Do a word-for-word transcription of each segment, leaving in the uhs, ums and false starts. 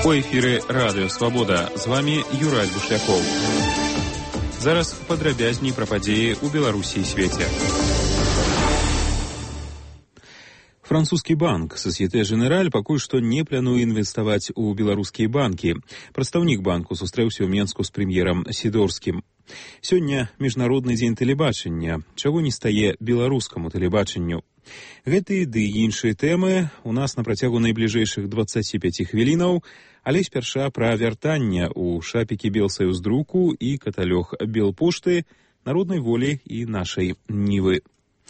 У эфіры Радыё Свабода. З вами Юрай Бушлякоў. Зараз падрабязней пра падзеі ў Беларусі і свеце. Французскі банк Société Générale пакуль што не плануе інвеставаць у беларускія банкі. Прадстаўнік банку сустрэўся ў Менску з прэм'ерам Сідорскім. Сёння міжнародны дзень тэлебачання. Чаго не стае беларускаму тэлебачанню? Гэтыя ды іншыя тэмы у нас на працягу найбліжэйшых дваццаці пяці хвілінаў, але спярша пра вяртанне ў шапікі Белсаюздруку і каталог Белпошты, Народнай волі і нашай Нівы.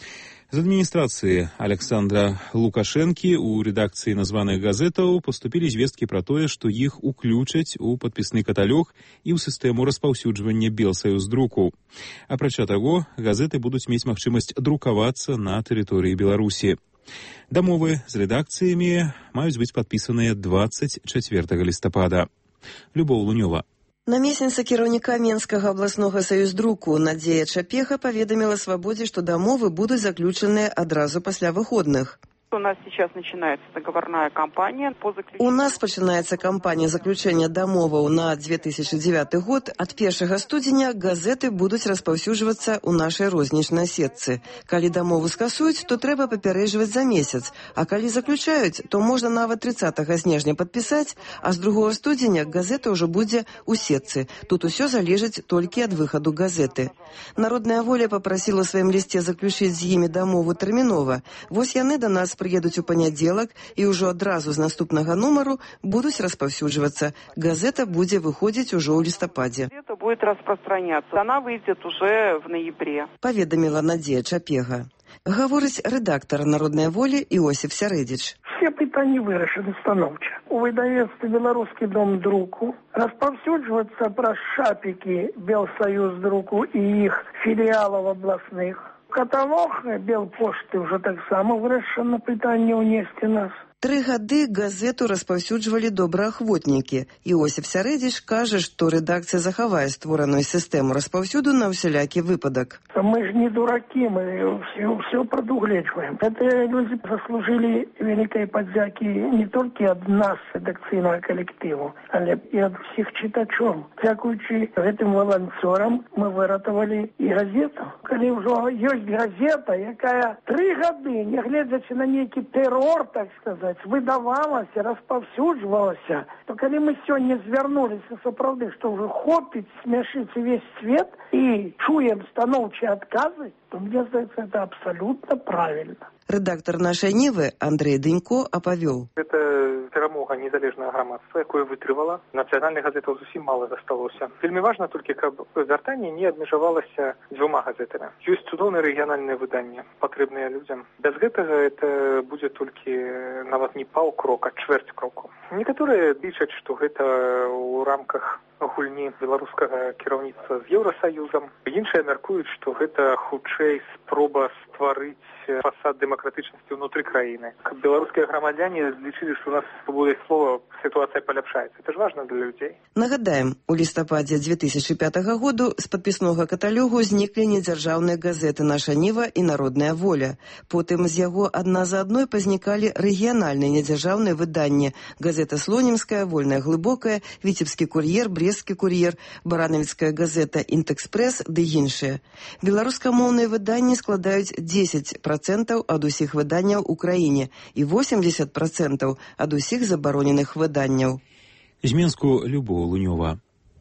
З адміністрацыі Александра Лукашэнкі ў рэдакцыі названых газетаў паступілі звесткі пра тое, што іх уключаць у падпісны каталог і ў сістэму распаўсюджвання Белсаюздруку. Апрача таго, газеты будуць мець магчымасць друкавацца на тэрыторыі Беларусі. Дамовы з рэдакцыямі маюць быць падпісаныя дваццаць чацвёртага лістапада. Любоў Лунёва. Намесніца кіраўніка Менскага абласнога саюздруку Надзея Чапега паведаміла Свабодзе, што дамовы будуць заключаныя адразу пасля выходных. У нас сейчас начинается договорная кампания по заключению. У нас пачынаецца кампанія заключэння дамоваў на две тысячи девятый год. Ад першага студзеня газеты будуць распаўсюджвацца ў нашай рознічнай сетцы. Калі дамову скасуюць, то трэба папярэджваць за месяц, а калі заключаюць, то можна нават трыццатага снежня падпісаць, а з другога студзеня газета ўжо будзе ў сетцы. Тут усё залежыць толькі ад выхаду газеты. Народная воля папрасіла ў сваім лісце заключыць з імі дамову тэрмінова. Вось яны да нас приедуць у панядзелак і ўжо адразу з наступнага нумару будуць распаўсюджвацца. Газета будзе выходзіць ужо ў лістападзе. Газета будет распространяться. Она выйдет уже в ноябре. Паведаміла Надзея Чапега. Гаворыць рэдактар Народнай волі Іосиф Сярэдзіч. Все пытанні вырашаны станоўча. У выдавецтве «Беларускі дом друку» распаўсюджвацца праз шапікі Белсаюздруку і іх філіалаў абласных. Каталог Белпошты ўжо таксама вырашана пытанне ўнесці нас. Тры гады газету распаўсюджвалі добраахвотнікі. Іосиф Сярэдзіч кажа, што рэдакцыя захавае створаную сістэму распаўсюду на ўсялякі выпадак. Мы ж не дуракі, мы все, все прадугледжваем. Гэтыя людзі заслужылі вялікай падзякі не толькі ад нас, рэдакцыйнага калектыву, але і ад усіх чытачоў. Дзякуючы гэтым валанцёрам мы выратавалі і газету. Калі ўжо ёсць газета, якая тры гады, нягледзячы на нейкі тэрор, так сказаць, выдавалася, распаўсюджвалася, то калі мы сёння звярнуліся сапраўды, што ўжо хопіць смяшыць увесь свет і чуем станоўчыя адказы, то мне здаецца, это абсалютна правільна. Рэдактар нашай Нівы Андрэй Дынько апавёў. Это перамога незалежнага грамадства, якое вытрывала. Нацыянальных газетаў зусім мала засталося. Вельмі важна толькі, каб вяртанне не абмежавалася дзвюма газетамі. Ёсць цудоўныя рэгіянальныя выданні, патрэбныя людзям. Без гэтага это будзе толькі нават не паўкрока, чвэрць кроку. Некаторыя лічаць, што гэта ў рамках гульні беларускага кіраўніцтва з Еўрасаюзам. Іншыя мяркуюць, што гэта хутчэй спроба стварыць фасад дэмакратычнасці ўнутры краіны. Каб беларускія грамадзяне злічылі, што у нас з свабодай слова сітуацыя паляпшаецца. Это ж важна для людзей. Нагадаем, у лістападзе две тысячи пятого году з падпіснога каталогу зніклі недзяржаўныя газеты «Наша Ніва» і «Народная воля». Потым з яго адна за адной пазнікалі рэгіянальныя недзяржаўныя выданні. Газета «Слонімская», «Вольная глыбокая», «Віцебскі кур'ер», «Брестскі кур'ер», «Баранавіцкая газета», «Інтэкспрэс» ды іншыя. Беларускамоўныя выданні складаюць дзесяць процентаў ад усіх выданняў у краіне і восемьдесят процентаў ад усіх забароненых выданняў. З Менску Любоў Лунёва.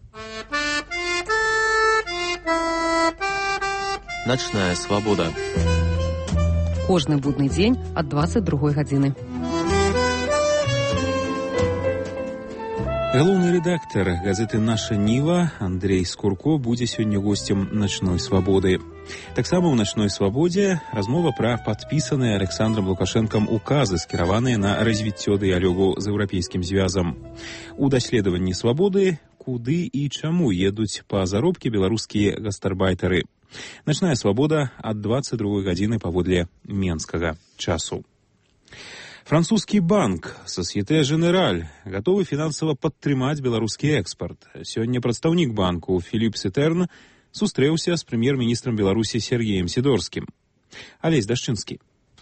Начная свабода. Кожны будны дзень ад дваццаць другой гадзіны. Галоўны рэдактар газеты «Наша Ніва» Андрэй Скурко будзе сёння госцем «Начной свабоды». Таксама ў «Начной свабодзе» размова пра падпісаныя Александром Лукашэнкам указы, скіраваныя на развіццё дыялогу з еўрапейскім звязам. У даследаванні свабоды куды і чаму едуць па заробкі беларускія гастарбайтары. «Начная свабода» ад дваццаць другой гадзіны паводле менскага часу. Французскі банк Société Générale гатовы фінансава падтрымаць беларускі экспарт. Сёння прадстаўнік банку Філіп Сетерн сустрэўся з прэм'ер-міністрам Беларусі Сергеем Сідорскім. Алесь Дашчынскі.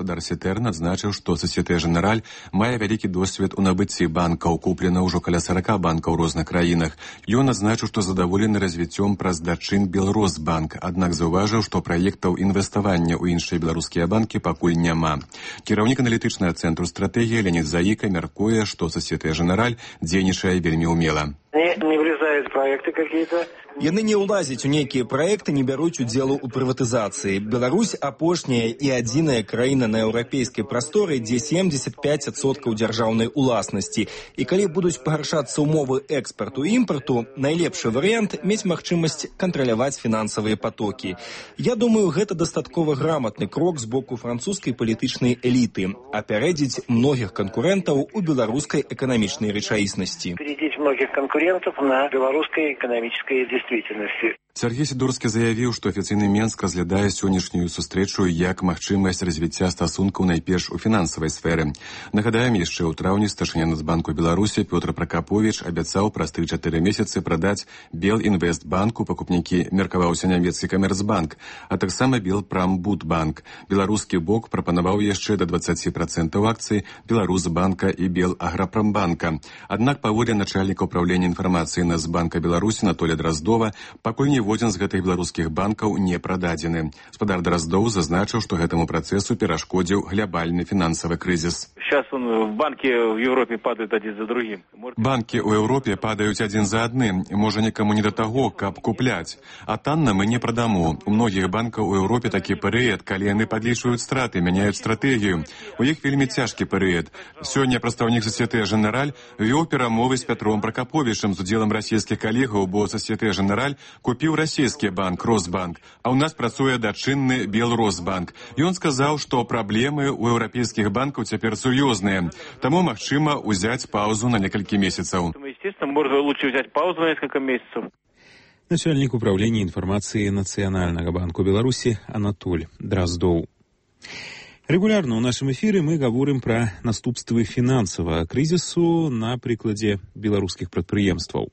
гаспадар Сітерн адзначыў, што Сасьете Женераль мае вялікі досвед у набыцці банкаў, куплена ўжо каля сорока банкаў у розных краінах. Ён адзначыў, што задаволены развіццём праз дачын Белросбанк, аднак заўважыў, што праектаў інвеставання ў іншыя беларускія банкі пакуль няма. Кіраўнік аналітычнага цэнтру стратэгіі Леонід Заіка мяркуе, што Сасьете Женераль дзейнічае вельмі ўмела. Не, не влезают проекты какие-то. Яны не ўлазяць у нейкія праекты, не бяруць удзелу ў прыватызацыі. Беларусь апошняя і адзіная краіна на еўрапейскай прасторы, дзе семьдесят пять адсоткаў дзяржаўнай уласнасці. І калі будуць пагаршацца ўмовы экспарту і імпарту, найлепшы варыянт мець магчымасць кантраляваць фінансавыя потокі. Я думаю, гэта дастаткова граматны крок з боку французскай палітычнай эліты, апярэдзіць многіх канкурэнтаў у беларускай эканамічнай рэчаіснасці. Перейдить многих конкурентов на белорусской экономической действительности. Сергей Сидорскі заявіў, што афіцыйны Менск разглядае сённяшнюю сустрэчу як магчымасць развіцця стасункаў найперш у фінансавай сферы. Нагадаем, яшчэ ў траўні старшыня Нацбанку Беларусі Пётр Пракаповіч абяцаў праз тры-чатыры месяцы прадаць Белінвестбанку, пакупнікі меркаваўся нямецкі Камерцбанк, а таксама Белпрамбудбанк. Беларускі бок прапанаваў яшчэ да дваццаць працэнтаў акцый Беларусбанка і Белаграпрамбанка. Аднак паводле начальніка ўпраўлення інфармацыі Нацбанка Беларусі Анатолія Драздова, пакуль ніводзін з гэтых беларускіх банкаў не прададзены. Спадар Драздоў зазначыў, што гэтаму працэсу перашкодзіў глобальны фінансавы крызіс. Сейчас он, банки в Европе падают один за другим. Банкі ў Еўропе падаюць адзін за адным. Можа, нікаму не да таго, каб купляць. А танна мы не прадаму. У многіх банкаў у Еўропе такі перыяд, калі яны падлічваюць страты, мяняюць стратэгію. У іх вельмі цяжкі перыяд. Сёння прадстаўнік Сасьете Женераль вёў перамовы з Пятром Пракаповічам з удзелам расійскіх калегаў, бо Сасьете Женераль купіў расійскі банк Росбанк, а ў нас працуе дачынны Белросбанк. Ён сказаў, што праблемы ў еўрапейскіх банкаў цяпер сур'ёзныя, таму магчыма ўзяць паузу на некалькі месяцаў. Естественно, можно лучше взять паузу на несколько месяцев. Начальник управления информации Национального банка Беларуси Анатоль Драздоў. Регулярно ў нашым эфіры мы гаворым пра наступствы фінансавага крызісу на прыкладзе беларускіх прадпрыемстваў.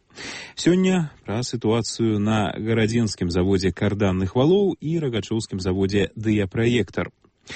Сёння пра сітуацыю на гарадзенскім заводзе карданных валоў і рагачоўскім заводзе «Дыяпраектар».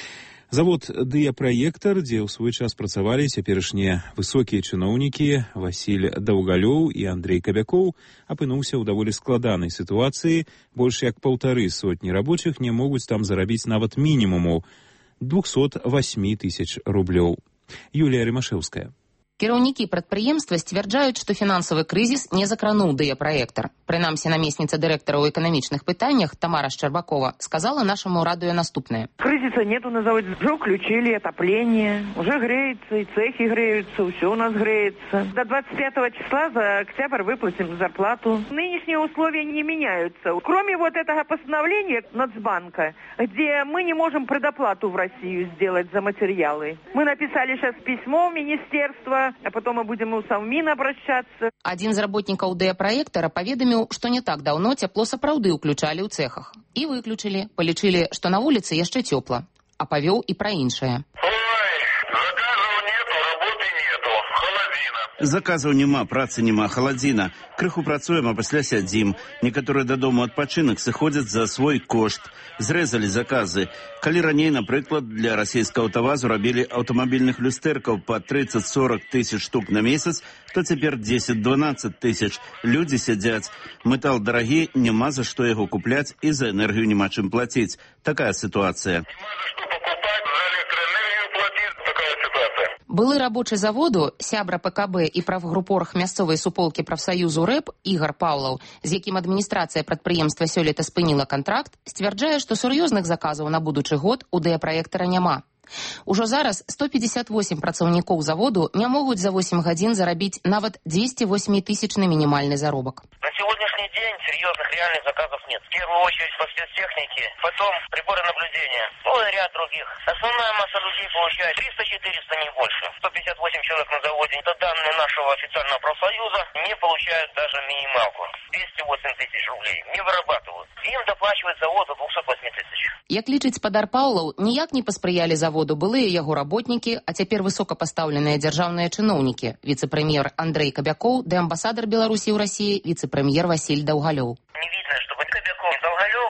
Завод «Дыяпраектар», дзе ў свой час працавалі цяперашнія высокія чыноўнікі Васіль Даўгалёў і Андрей Кабякоў, апынуўся ў даволі складанай сітуацыі. Больш як паўтары сотні рабочых не могуць там зарабіць нават мінімуму двухсот восьми тысяч рублёў. Юлія Рымашэўская. Кіраўнікі прадпрыемства сцвярджаюць, што фінансавы крызіс не закрануў «Дыяпраектар». Прынамсі, намесніца дырэктара ў эканамічных пытаннях Тамара Шчарбакова сказала нашаму радыё наступнае. Кризиса нету на заводе. Уже включили отопление, уже греется, и цехи греются, все у нас греется. До двадцать пятого числа за октябрь выплатим зарплату. Нынешние условия не меняются. Кроме вот этого постановления Нацбанка, где мы не можем предоплату в Россию сделать за материалы. Мы написали сейчас письмо в министерство, а потом мы будем у Совмин обращаться. Адзін з работнікаў «Дыяпраектара» паведаміў, што не так даўно цяпло сапраўды ўключалі ў цэхах. І выключылі, палічылі, што на вуліцы яшчэ цёпла. А павёў і пра іншае. Заказаў няма, працы няма, халадзіна. Крыху працуем, а пасля сядзім. Некаторыя дадому адпачынак сыходзяць за свой кошт. Зрэзалі заказы. Калі раней, напрыклад, для расійскага аўтавазу рабілі аўтамабільных люстэркаў па тридцать-сорок тысяч штук на месяц, то цяпер десять-дванадцать тысяч. Людзі сядзяць. Метал дарагі, няма за што яго купляць і за энергію няма чым плаціць. Такая сітуацыя. Былы рабочы заводу, сябра ПКБ і правгрупорах мясцовай суполкі прафсаюзу РЭП Ігар Паўлаў, з якім адміністрацыя прадпрыемства сёлета спыніла кантракт, сцвярджае, што сур'ёзных заказаў на будучы год у «Дыяпраектара» няма. Ужо зараз сто пятьдесят восемь працаўнікоў заводу не могуць за восемь гадзін зарабіць нават двести восьмитысячны минимальный заробак. На сегодняшний день серьезных реальных заказов нет. В первую очередь по спецтехнике, потом приборы наблюдения, ну и ряд других. Основная масса людей получает триста-четыреста, не больше. сто пятьдесят восемь человек на заводе. Это данные нашего официального профсоюза, не получают даже минималку. двести восемь тысяч рублей не вырабатывают. Им доплачивает завод до двухсот восьми тысяч. Як лічыць спадар Паўлаў, ніяк не паспрыялі заводу былыя яго работнікі, а цяпер высокапастаўленыя дзяржаўныя чыноўнікі, віцэ-прэм'ер Андрей Кабякоў ды амбасадар Беларусі ў Расіі, віцэ-прэм'ер Васіль Даўгалёў. Не видно, чтобы Кабяков и Даўгалёў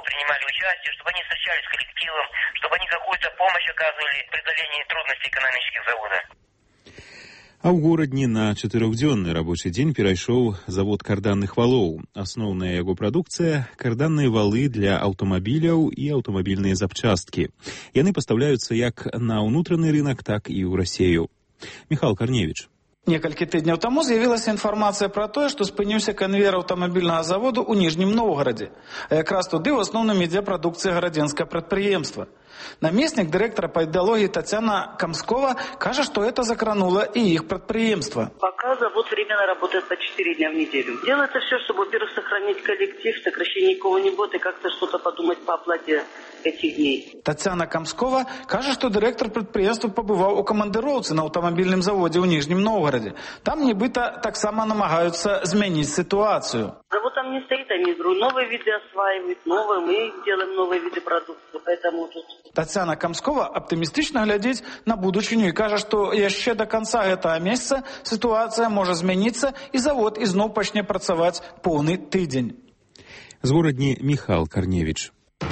принимали участие, чтобы они встречались с коллективом, чтобы они какую-то помощь оказывали в преодолении трудностей экономических завода. А ў горадні на чатырохдзённы рабочы дзень перайшоў завод карданных валоў. Асноўная яго прадукцыя – карданныя валы для аўтамабіляў і аўтамабільныя запчасткі. Яны пастаўляюцца як на ўнутраны рынак, так і ў Расею. Михал Карневіч. Некалькі тыдняў таму з'явілася інфармацыя пра тое, што спыніўся канвеер аўтамабільнага заводу ў Ніжнім Новгарадзе. А якраз туды ў асноўным ідзе прадукцыя гарадзенскага прадпрыемства. Намеснік дырэктара па ідэалогіі Татьяна Камскова кажа, что это закрануло и их предприемство. Пока завод временно работает по четыре дня в неделю. Делается все, чтобы, во-первых, сохранить коллектив, сокращение никого не будет и как-то что-то подумать по оплате этих дней. Татьяна Камскова кажа, что директор предприемства побывал у командировцы на автомобильном заводе в Нижнем Новгороде. Там, нібито, так само намагаются изменить ситуацию. Завод там не стоит, они новые виды осваивают, новые, мы делаем новые виды продукции, поэтому тут... Татьяна Камскова оптимистично глядит на будущее и кажа, что еще до конца этого месяца ситуация может измениться и завод изноў пачне працаваць полный тыдзень. З горадні Михал Карневіч.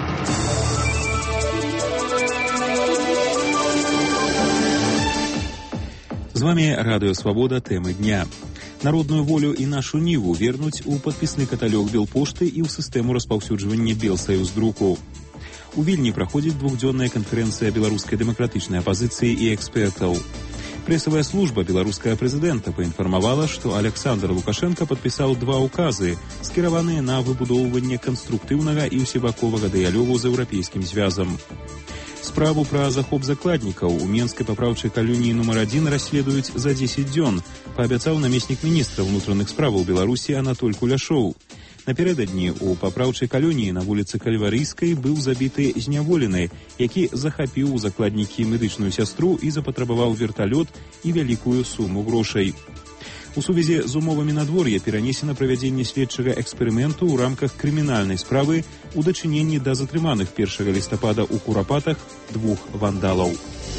З вами Радыё Свабода, тэмы дня. Народную волю і нашу ніву вернуць у падпісны каталог Белпошты і ў сістэму распаўсюджвання Белсаюздруку. У Вільні праходзіць двухдзённая канферэнцыя беларускай дэмакратычнай апазіцыі і экспертаў. Прэсавая служба беларускага прэзідэнта паінфармавала, што Александр Лукашенко падпісаў два ўказы, скіраваныя на выбудоўванне канструктыўнага і ўсебаковага дыялогу з еўрапейскім звязам. Справу пра захоп закладнікаў у Менскай папраўчай калоніі нумар адзін расследуюць за дзесяць дзён, паабяцаў намеснік міністра ўнутраных справаў Беларусі Анатоль Куляшоў. Напярэдадні ў папраўчай калоніі на вуліцы Кальварыйскай быў забіты зняволены, які захапіў у закладнікі медычную сястру і запатрабаваў верталёт і вялікую суму грошай. У сувязі з умовамі надвор'я перанесена правядзенне следчага эксперыменту ў рамках крымінальнай справы у дачыненні да затрыманых першага лістапада ў Курапатах двух вандалаў.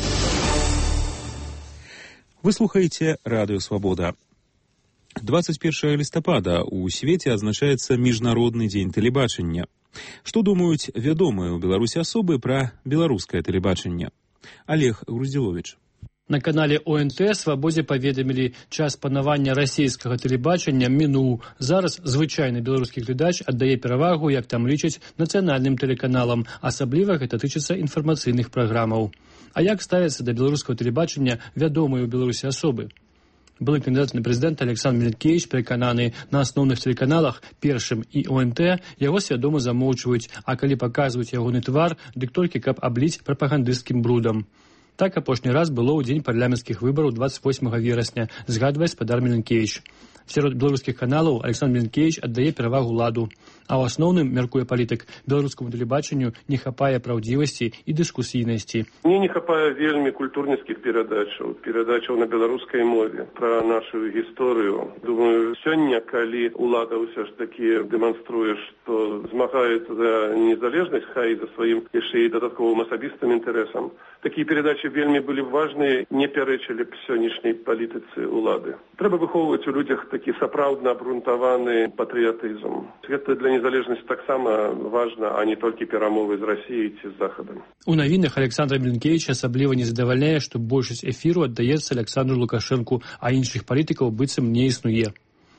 Вы слухаеце Радыё Свабода. двадцать первого листопада у свеце адзначаецца міжнародны дзень тэлебачання. Што думаюць вядомыя ў Беларусі асобы пра беларускае тэлебачанне? Олег Груздзіловіч. На канале О Н Т «Свабодзе» паведамілі, час панавання расійскага тэлебачання мінуў. Зараз звычайны беларускі глядач аддае перавагу, як там лічаць, нацыянальным тэлеканалам, асабліва гэта тычыцца інфармацыйных праграмаў. А як ставяцца да беларускага тэлебачання вядомыя ў Беларусі асобы? Былы кандидат на прэзідэнта Александр Мілінкевіч перакананы, на асноўных тэлеканалах Першым і О Н Т яго свядома замоўчваюць, а калі паказваюць ягоны твар, дык толькі каб абліць прапагандысцкім брудам. Так апошні раз было ў дзень парламенцкіх выбараў двадцать восьмага верасня, згадвае спадар Мілінкевіч. Сярод беларускіх каналаў Александр Мілінкевіч аддае перавагу ладу, а ў асноўным, мяркуе палітык, беларускаму тэлебачанню не хапае праўдзівасці і дыскусійнасці. Мне не хапае вельмі культурніцкіх перадачаў, перадачаў на беларускай мове пра нашу гісторыю. Думаю, сёння, калі ўлада ўсё ж такі дэманструе, што змагаецца за незалежнасць, хай за сваім яшчэ і дадатковым асабістым інтарэсам, такія перадачы вельмі былі важныя, не пярэчылі б сённяшняй палітыцы ўлады. Трэба выхоўваць у людзях такі сапраўдна абрунтаваны патрыятызм. Гэта для незалежнасці таксама важна, а не толькі перамовы з Расіяй ці з Захадам. У навінах Александра Мілінкевіча асабліва не задавальняе, што большасць эфіру аддаецца Александру Лукашэнку, а іншых палітыкаў быццам не існуе.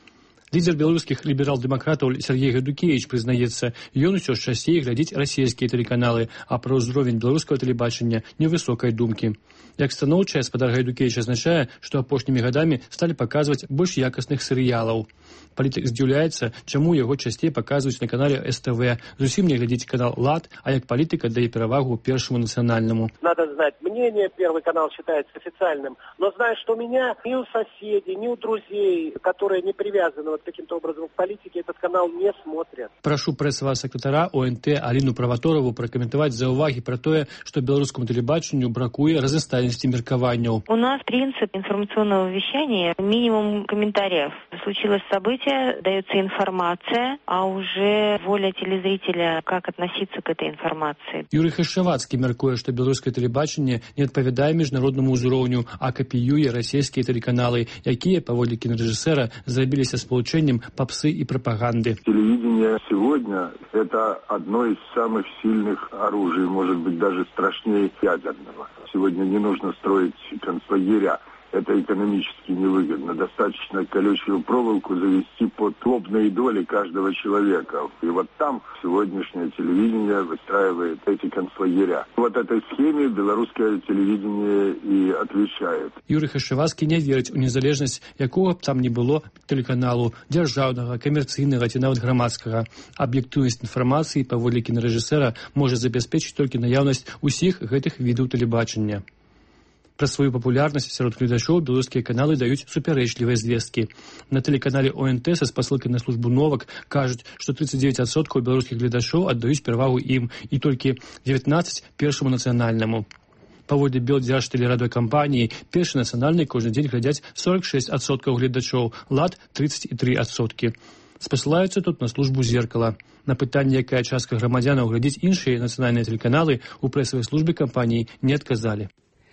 Лідер беларускіх ліберал-дэмакратаў Сергей Гадукевіч прызнаецца, ён усё ж часцей глядзіць расійскія тэлеканалы, а пра ўзровень беларускага тэлебачання невысокай думкі. Як станоўчая, спадар Гайдукевіч азначае, што апошнімі гадамі сталі паказваць больш якасных серыялаў. Палітык здзіўляецца, чаму яго часцей паказваюць на канале С Т В. Зусім не глядзіць канал «Лад», а як палітык аддае перавагу Першаму нацыянальнаму. Надо знать мнение, Первый канал считается официальным, но знаю, что у меня ни у соседей, ни у друзей, которые не привязаны вот каким-то образом к политике, этот канал не смотрят. Прашу прэсавага сакратара О Н Т Аліну Праваторову пракаментаваць заўвагі пра тое, што беларускаму тэлебачанню бракуе разнастайнасці меркаванняў. У нас принцип информационного вещания минимум комментариев. Случилось событие, события, дается информация, а уже воля телезрителя, как относиться к этой информации. Юрий Хашавацкий мяркуе, што беларускае тэлебачанне не адпавядае міжнароднаму ўзроўню, а капіюе расійскія тэлеканалы, якія, паводле кінарэжысэра, зрабіліся спалучэннем попсы и пропаганды. Телевидение сегодня – это одно из самых сильных оружий, может быть, даже страшнее ядерного. Сегодня не нужно строить концлагеря. Это экономически невыгодно. Достаточно колючую проволоку завести под лобные доли каждого человека. И вот там сегодняшнее телевидение выстраивает эти концлагеря. Вот этой схеме белорусское телевидение и отвечает. Юрий Хашавацкий не верить у незалежнасць якого б там не было телеканалу, дзяржаўнага, камерцыйнага ці нават грамадскага. Аб'ектыўнасць інфармацыі паводле кінарэжысэра можа забяспечыць толькі наяўнасць усіх гэтых відаў тэлебачання. Пра сваю папулярнасць сярод гледачоў беларускія каналы даюць супярэчлівыя звесткі. На тэлеканале О Н Т са спасылкай на службу новак кажуць, што тридцать девять адсоткаў беларускіх гледачоў аддаюць перавагу ім і толькі девятнадцать першаму нацыянальнаму. Паводле Белдзяржтэлерадыёкампаніі першы нацыянальны кожны дзень глядзяць сорок шесть адсоткаў гледачоў, лад тридцать три адсоткі. Спасылаюцца тут на службу «Зеркала». На пытанне, якая частка грамадзянаў глядзіць іншыя нацыянальныя тэлеканалы, у прэсавай службе кампаніі не адказалі.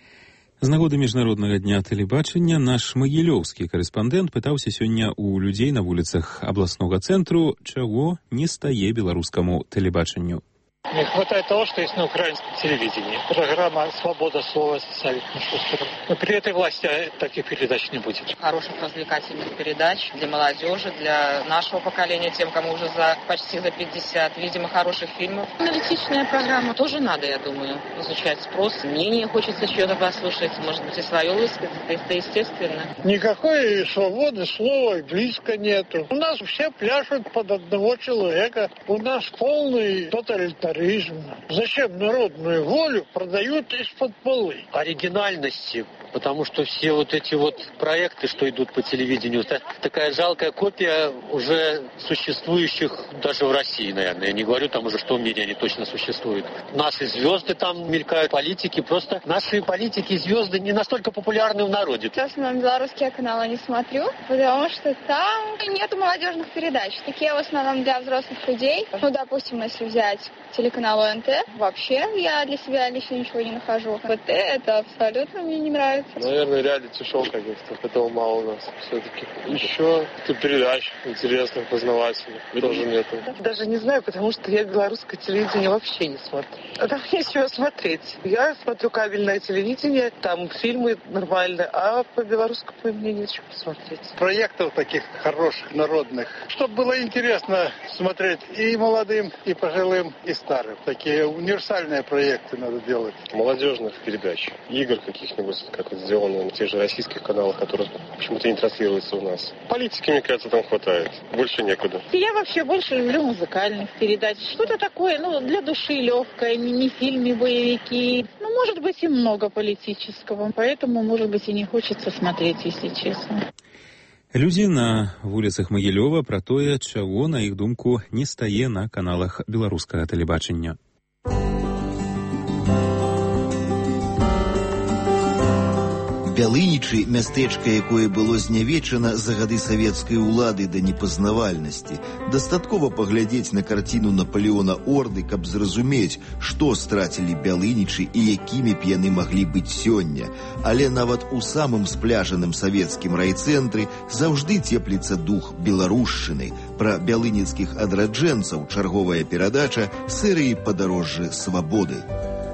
З нагоды міжнароднага дня тэлебачання наш магілёўскі карэспандэнт пытаўся сёння ў людзей на вуліцах абласнога цэнтру, чаго не стае беларускаму тэлебачанню. Не хватает того, что есть на украинском телевидении. Программа «Свобода слова» ставит на Шустеров. Но при этой власти таких передач не будет. Хороших развлекательных передач для молодежи, для нашего поколения, тем, кому уже за почти за пятьдесят. Видимо, хороших фильмов. Аналитичная программа тоже надо, я думаю, изучать спрос. Мнение хочется чьё-то послушать, может быть, и свое высказать. Это естественно. Никакой свободы слова и близко нету. У нас все пляшут под одного человека. У нас полный тоталитаризм. Зачем народную волю продают из-под полы? Оригинальности, потому что все вот эти вот проекты, что идут по телевидению, это такая жалкая копия уже существующих даже в России, наверное. Я не говорю там уже, что в мире они точно существуют. Наши звезды там мелькают, политики. Просто наши политики и звезды не настолько популярны в народе. Сейчас на белорусские каналы не смотрю, потому что там нету молодежных передач. Такие в основном для взрослых людей. Ну, допустим, если взять телеканал О Н Т, вообще я для себя лично ничего не нахожу. Вот это абсолютно мне не нравится. Наверное, реалити-шоу каких-то. Этого мало у нас все-таки. Еще передач интересных, познавательных тоже нету. Даже не знаю, потому что я белорусское телевидение вообще не смотрю. А там нечего смотреть. Я смотрю кабельное телевидение, там фильмы нормальные, а по белорусскому мне нечего смотреть. Проектов таких хороших, народных, чтобы было интересно смотреть и молодым, и пожилым, и старым. Такие универсальные проекты надо делать. Молодежных передач, игр каких-нибудь, как это сделано на тех же российских каналах, которые почему-то не транслируются у нас. Политики, мне кажется, там хватает. Больше некуда. Я вообще больше люблю музыкальных передач. Что-то такое, ну, для души легкое, не, не фильмы, боевики. Ну, может быть, и много политического. Поэтому, может быть, и не хочется смотреть, если честно. Людзі на вуліцах Магілёва пра тое, чаго, на іх думку, не стае на каналах беларускага тэлебачання. Бялынічы, мястэчка, якое было знявечана за гады савецкай улады да непазнавальнасці. Дастаткова паглядзець на карціну Наполеона Орды, каб зразумець, што страцілі бялынічы і якімі б яны маглі быць сёння. Але нават у самым спляжаным савецкім райцэнтры заўжды цепліцца дух беларушчыны. Пра бялыніцкіх адраджэнцаў чарговая перадача серыі «Падарожжы свабоды».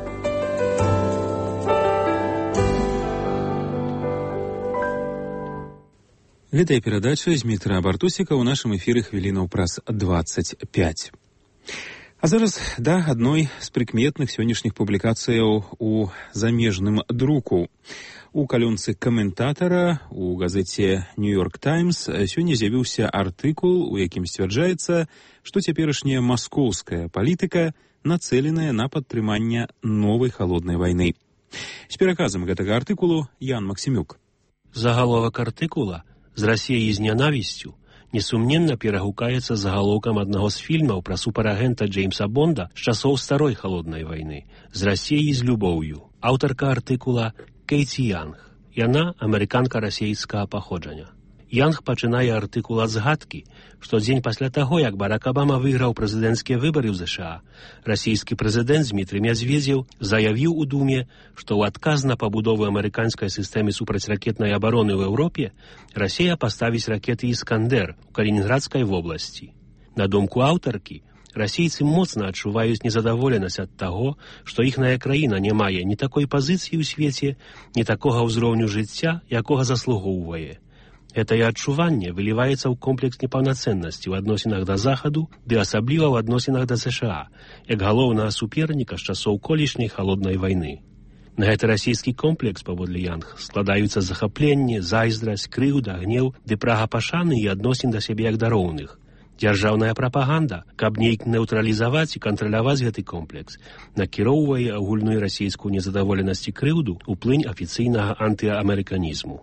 Гэтая перадача з Дмітра Бартусіка ў нашым эфіры хвілінаў праз двадцать пять. А зараз да адной з прыкметных сённяшніх публікацыяў у замежным друку. У калёнцы каментатара у газеце «Нью-Йорк Таймс» сёння з'явіўся артыкул, у якім сцвярджаецца, што цяперашняя маскоўская палітыка нацэленая на падтрыманне новай халоднай вайны. З пераказам гэтага артыкулу Ян Максімюк. Загаловак артыкула «З Расіяй з нянавісцю» несумненна перагукаецца загалоўкам аднаго з фільмаў пра суперагента Джеймса Бонда з часоў старой халоднай вайны «З Расіяй з любоўю». Аўтарка артыкула Кейці Янг. Яна амерыканка расейскага паходжання. Янг пачынае артыкул ад згадкі, што дзень пасля таго, як Барак Абама выйграў прэзідэнцкія выбары ў ЗША, расійскі прэзідэнт Дмітрый Медведзеў заявіў у Думе, што ў адказ на пабудову амерыканскай сістэмы супрацьракетнай абароны ў Еўропе Расія паставіць ракеты «Іскандер» у Калінінградскай вобласці. На думку аўтаркі, расейцы моцна адчуваюць незадаволенасць ад таго, што іхная краіна не мае ні такой пазіцыі ў свеце, ні такога ўзроўню жыцця, якога заслугоўвае. Гэтае адчуванне выліваецца ў комплекс непаўнацэннасці ў адносінах да Захаду, ды асабліва ў адносінах да ЗША, як галоўнага суперніка з часоў колішняй халоднай вайны. На гэты расійскі комплекс, паводле Янг, складаюцца захапленне, зайздрасць, крыўда, гнеў ды прага пашаны і адносін да сябе як да роўных. Дзяржаўная прапаганда, каб нейк нейтралізаваць і кантраляваць гэты комплекс, накіроўвае агульную расійскую незадаволенасць і крыўду ў плынь афіцыйнага антыамерыканізму.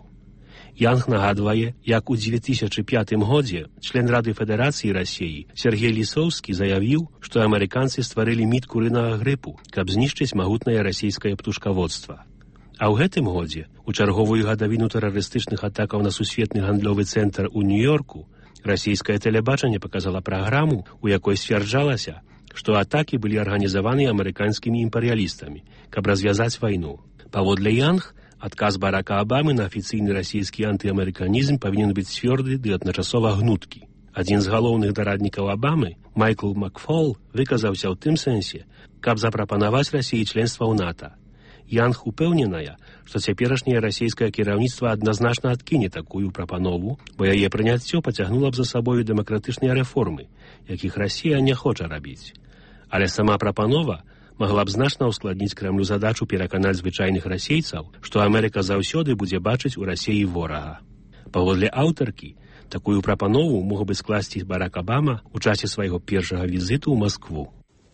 Янг нагадвае, як у дзве тысячы пятым годзе член Рады Федэрацыі Расіі Сергей Лісоўскі заявіў, што амерыканцы стварылі міт курынага грыпу, каб знішчыць магутнае расійскае птушкаводства. А ў гэтым годзе, у чарговую гадавіну тэрарыстычных атакаў на сусветны гандлёвы цэнтр у Нью-Йорку, расійскае тэлебачанне паказала праграму, у якой сцвярджалася, што атакі былі арганізаваны амерыканскімі імперыялістамі, каб развязаць вайну. Паводле Янг, адказ Барака Абамы на афіцыйны расійскі антыамерыканізм павінен быць цвёрды ды адначасова гнуткі. Адзін з галоўных дараднікаў Абамы, Майкл Макфол, выказаўся ў тым сэнсе, каб запрапанаваць Расіі членства ў НАТО. Янг упэўненая, што цяперашняе расійскае кіраўніцтва адназначна адкіне такую прапанову, бо яе прыняццё пацягнула б за сабою дэмакратычныя рэформы, якіх Расія не хоча рабіць. Але сама прапанова магла б значна ўскладніць Крэмлю задачу пераканаць звычайных расейцаў, што Амерыка заўсёды будзе бачыць у Расіі ворага. Паводле аўтаркі, такую прапанову мог бы скласці Барак Абама ў часе свайго першага візіту ў Маскву.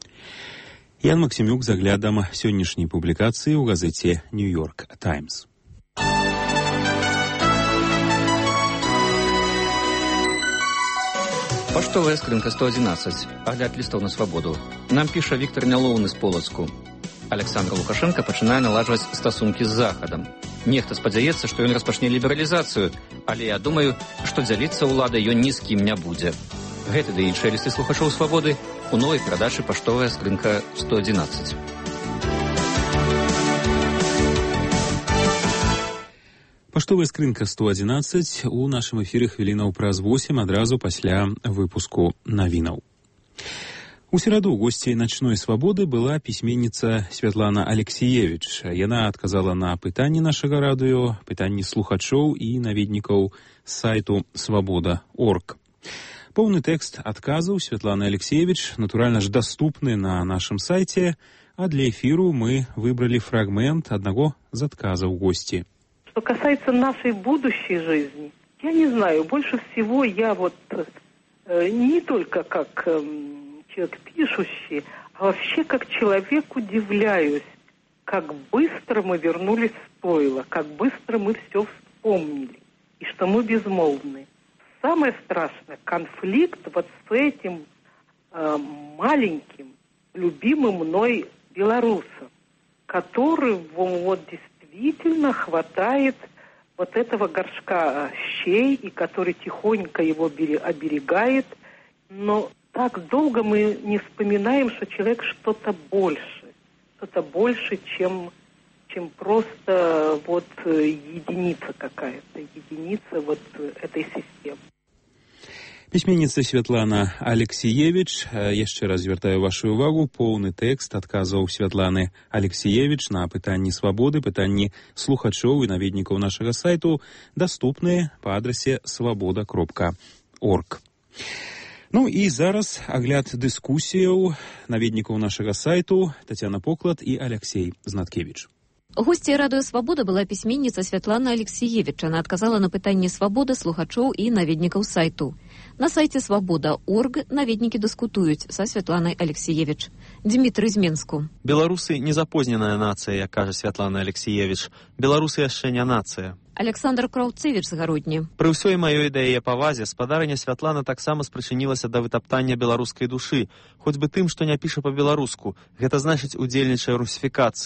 Ян Максімюк з аглядам сённяшняй публікацыі ў газеце «Нью-Йорк Таймс». Паштовая скрынка сто одиннадцать. Агляд лістоў на свабоду. Нам піша Віктор Нялоўны з Полацку. Александр Лукашенко пачынае наладжваць стасункі з Захадам. Нехта спадзяецца, што ён распачне лібералізацыю, але я думаю, што дзяліцца ўладай ён ні з кім не будзе. Гэты ды іншыя лісты слухачоў свабоды у новай перадачы «Паштовая скрынка сто одиннадцать». Паштовая скрынка сто одиннадцать у нашым эфіры хвілінаў праз восемь адразу пасля выпуску навінаў. У сераду госцей «Ночной свабоды» была пісьменніца Святлана Алексіевіч. Яна адказала на пытанні нашага радыё, пытанні слухачоў і наведнікаў сайту свабода точка орг. Поўны тэкст адказаў Святланы Алексеевич, натуральна ж, даступны на нашым сайце, а для эфіру мы выбрали фрагмент одного из отказов гости. Что касается нашей будущей жизни, я не знаю, больше всего я вот э, не только как э, человек пишущий, а вообще как человек удивляюсь, как быстро мы вернулись в стойло, как быстро мы все вспомнили, и что мы безмолвны. Самое страшное, конфликт вот с этим э, маленьким, любимым мной белорусом, который вот действительно хватает вот этого горшка щей, и который тихонько его оберегает. Но так долго мы не вспоминаем, что человек что-то больше, что-то больше, чем, чем просто вот единица какая-то, единица вот этой системы. Пісьменніца Святлана Алексіевіч, яшчэ раз звяртаю вашу увагу, поўны тэкст адказаў Святланы Алексіевіч на пытанні свабоды, пытанні слухачоў і наведнікаў нашага сайту, даступныя па адрасе свабода кропка орг. Ну і зараз агляд дыскусіяў наведнікаў нашага сайту Тацяна Поклад і Алексей Знаткевич. Госцей радыё «Свабода» была пісьменніца Святлана Алексіевіч. Она адказала на пытанні свабоды слухачоў і наведнікаў сайту. На сайце свабода точка орг наведнікі дыскутуюць са Святланай Алексіевіч. Дмітрый з Менску. Беларусы не запозненая нацыя, як кажа Святлана Алексіевіч. Беларусы яшчэ не нацыя. Александр Краўцевіч з Гародні. Пры ўсёй маёй да яе павазе спадарыня Святлана таксама спрычынілася да вытаптання беларускай душы, хоць бы тым, што не піша па-беларуску. Гэта значыць удзельнічае русіфікацыі.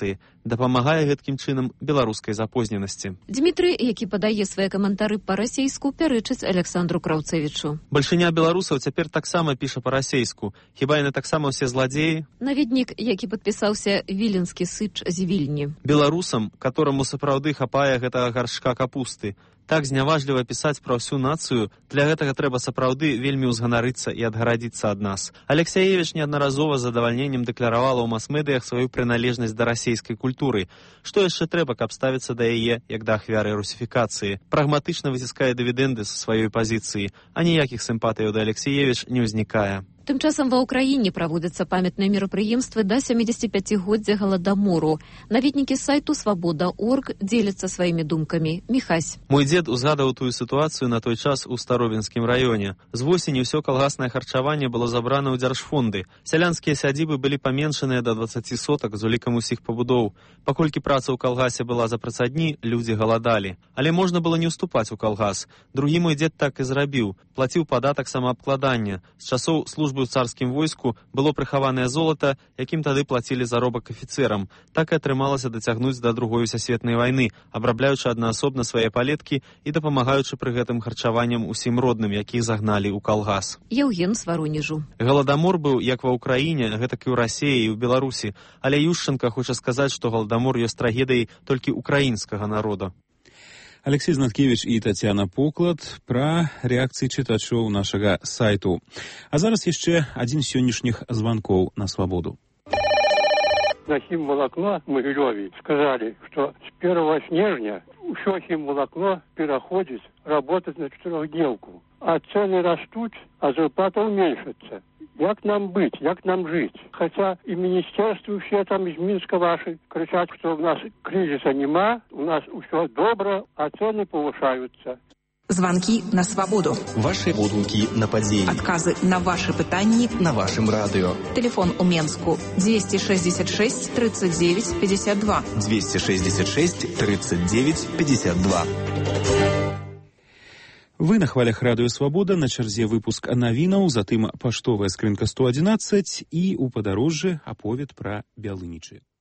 дапамагае гэткім чынам беларускай запозненасці. Дмітрый, які падае свае каментары па-расейску, пярэчыць Александру Краўцевічу. Бальшыня беларусаў цяпер таксама піша па-расейску. Хіба яны таксама ўсе зладзеі? Наведнік, які падпісаўся «Віленскі сыч з Вільні». Беларусам, которому сапраўды хапае гэтага гаршка капусты, так зняважліва пісаць пра ўсю нацыю, для гэтага трэба сапраўды вельмі ўзганарыцца і адгарадзіцца ад нас. Алексіевіч неаднаразова з задавальненнем дэкларавала ў мас-медыях сваю прыналежнасць да расейскай культуры. Што яшчэ трэба, каб ставіцца да яе, як да ахвяры русіфікацыі? Прагматычна выціскае дывідэнды са сваёй пазіцыі, а ніякіх сімпатыяў да Алексіевіч не ўзнікае. Тым часам ва ўкраіне праводзяцца памятныя мерапрыемствы да сямідзесяціпяцігоддзя Галадамору. Наведнікі сайту свабода точка орг дзеляцца сваімі думкамі. Міхась. Мой дзед узгадаў тую сітуацыю на той час у Старовінскім раёне. З восені ўсё калгаснае харчаванне было забрана ў дзяржфонды. Сялянскія сядзібы былі паменшаныя да дваццаці сотак з улікам усіх пабудоў. Паколькі праца ў калгасе была за працадні, людзі галадалі. Але можна было не ўступаць у калгас. Другі мой дзед так і зрабіў. Плаціў падатак самаабкладання. З часоў службы ў царскім войску было прыхаванае золата, якім тады плацілі заробак афіцэрам. Так і атрымалася дацягнуць да другой сусветнай вайны, абрабляючы аднаасобна свае палеткі і дапамагаючы пры гэтым харчаваннем усім родным, якіх загналі ў калгас. Яўген з Варонежу. Галадамор быў як ва ўкраіне, гэтак і ў Расіі і ў Беларусі, але Юшчанка хоча сказаць, што галадамор ёсць трагедыяй толькі украінскага народа. Алексей Знаткевич і Тацяна Поклад пра рэакцыі чытачоў нашага сайту. А зараз яшчэ адзін з сённяшніх званкоў на свабоду. На хімвалакно в Могилеве сказали, что с первого снежня все химволокно переходит работать на четырехдневку. А цены растут, а зарплата уменьшится. Як нам быть, як нам жить? Хотя и министерство все там из Минска ваши кричат, что у нас кризиса нема, у нас все добро, а цены повышаются. Звонки на свободу. Ваши водгуки на подземье. Отказы на ваши пытанни на вашем радио. Телефон у Менску двести шестьдесят шесть тридцать девять пятьдесят два. двести шестьдесят шесть тридцать девять пятьдесят два. Вы на хвалях радыё «Свабода», на чарзе выпуск навінаў, затым паштовая скрынка сто адзінаццаць і ў падарожжы аповед пра Бялынічы.